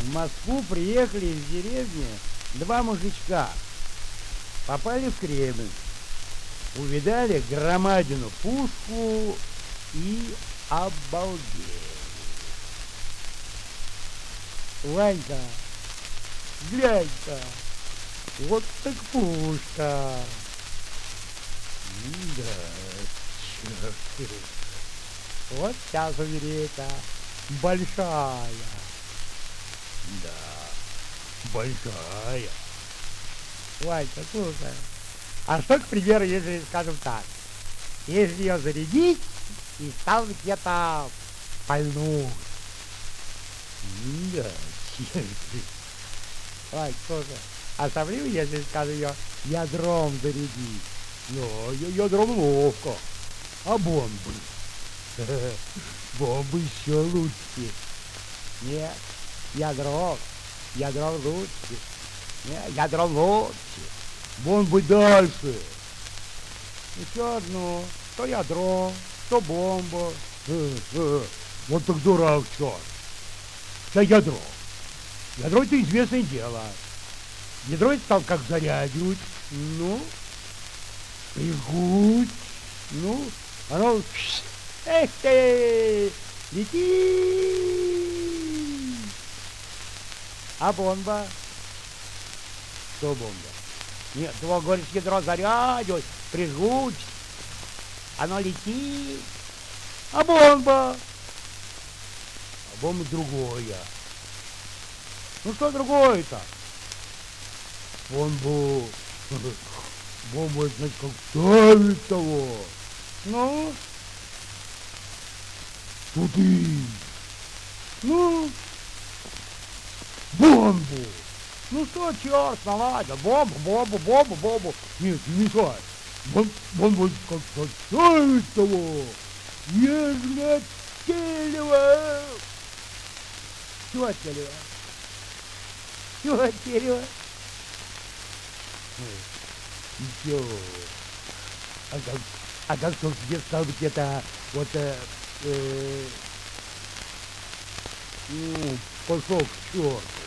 В Москву приехали из деревни два мужичка. Попали в Кремль. Увидали громадину пушку и обалдели. Ванька, глянь-ка, вот так пушка. Да, черт. Вот сейчас умереть-то. Большая. Да, большая. Ванька, слушай. А что, к примеру, если, скажем так, если ее зарядить и стал где-то пальнуть? Да, черт. Вань, слушай, а сомнил, если, скажем, ее ядром зарядить? Ну, ядром ловко. А бомбы? Бомбы еще лучше. Нет, ядром лучше. Нет, ядром лучше. Бомбы дальше. Еще одно. То ядро, то бомба. Вот так дурак, черт. Да ядро. Ядро — это известное дело. Ядро стал как зарядивать. Ну, прижгуть. Ну, оно... Эх ты! Лети! А бомба? Что бомба? Нет, ты говоришь, ядро зарядивать, прижгуть. Оно летит. А бомба? А бомба другое. Ну что другое-то? Бомбу. Бомба, значит, как давит того. Ну? Туды. Ну? Бомбу. Ну что, черт, наладил. Бомбу. Нет, не мешай. Бомбу как-то давит того. Нежно отстреливай. Чего отстреливай? Чего отстреливай? Ничего. А как только где стал быть это вот ну, пошел к черту.